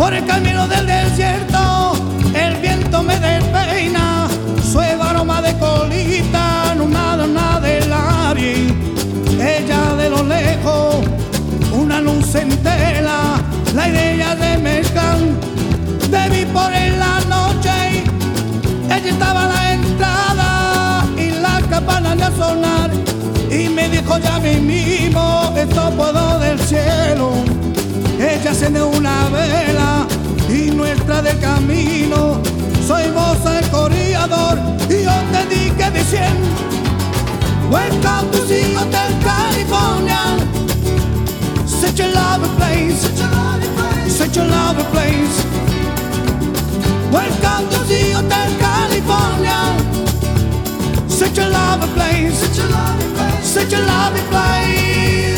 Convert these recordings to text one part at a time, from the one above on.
Por el camino del desierto el viento me despeina, suave aroma de colita, no nada del aire. Ella de lo lejos, una luz en tela, la idea de mezcal. Debí por en la noche, ella estaba a la entrada y las campanas de sonar. Y me dijo ya mismo, esto puedo del cielo. Ella enciende una vela y nuestra del camino. Soy vos el corredor y yo te dije diciendo: welcome to the Hotel California. Such a lovely place, such a lovely place. Welcome to the Hotel California. Such a lovely place, such a lovely place.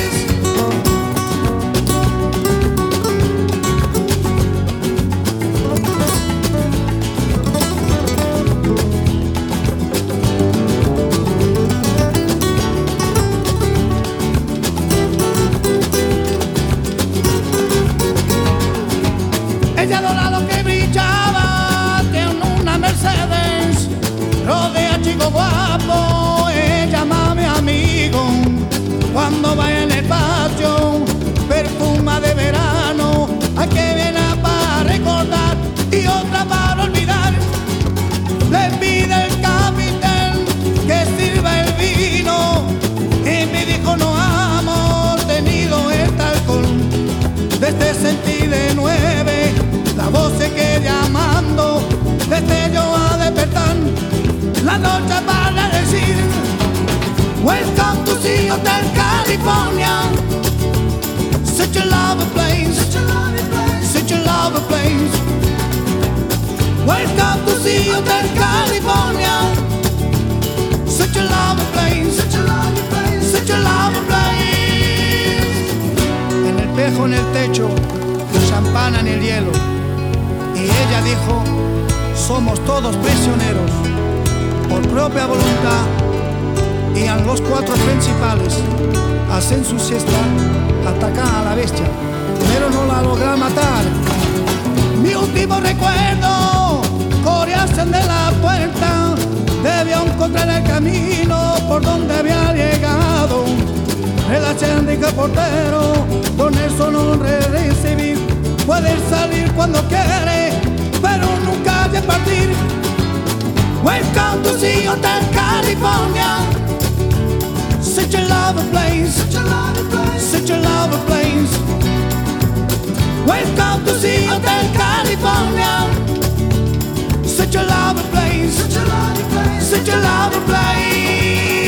Ella dorado que brillaba, tiene una Mercedes, rodea chico guapo, ella mami amigo. Cuando va en el patio, perfuma de verano, a que viene para recordar y otra para olvidar. Le pide el capitán que sirva el vino y me dijo: no hemos tenido este alcohol desde sentí de 9. La voz se queda llamando, desde yo a despertar, la noche para decir: welcome to the Hotel California. Such a lovely place, such a lovely place. Welcome to the Hotel California. Such a lovely place, such a lovely place, such a lovely place. En el espejo, en el techo, la champana en el hielo. Y ella dijo: somos todos prisioneros por propia voluntad. Y a los 4 principales hacen su siesta, atacan a la bestia, pero no la logran matar. Mi último recuerdo, corriesen de la puerta, debió encontrar el camino por donde había llegado. Relación de portero, con eso no recibir. Puede salir cuando quiere, pero nunca de partir. Welcome to the Hotel California. Such a lovely place, such a lovely place, such a lovely place. Welcome to the Hotel California. Such a lovely place, such a lovely place, such a lovely place.